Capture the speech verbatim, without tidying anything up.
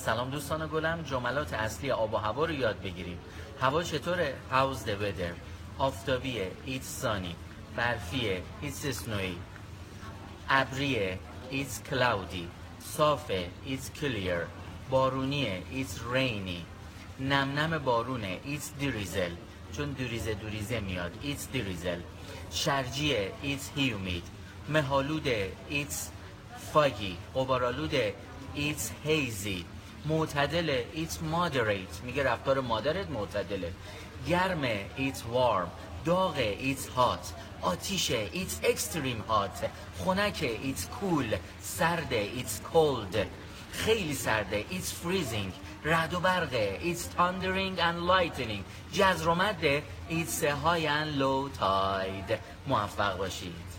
سلام دوستان گلم، جملات اصلی آب و هوا رو یاد بگیریم. هوا چطوره؟ How's the weather؟ آفتابیه It's sunny. برفیه It's snowy. ابریه It's cloudy. صافه It's clear. بارونیه It's rainy. نم نم بارونه It's drizzle. چون دریزه دریزه میاد It's drizzle. شرجیه It's humid. مهالوده It's foggy. غبارآلوده It's hazy. معتدله It's moderate. میگه رفتار مادرت معتدله. گرمه It's warm. داغه It's hot. آتیشه It's extreme hot. خنکه It's cool. سرده It's cold. خیلی سرده It's freezing. رعد و برقه It's thundering and lightning. جزر و مده It's high and low tide. موفق باشید.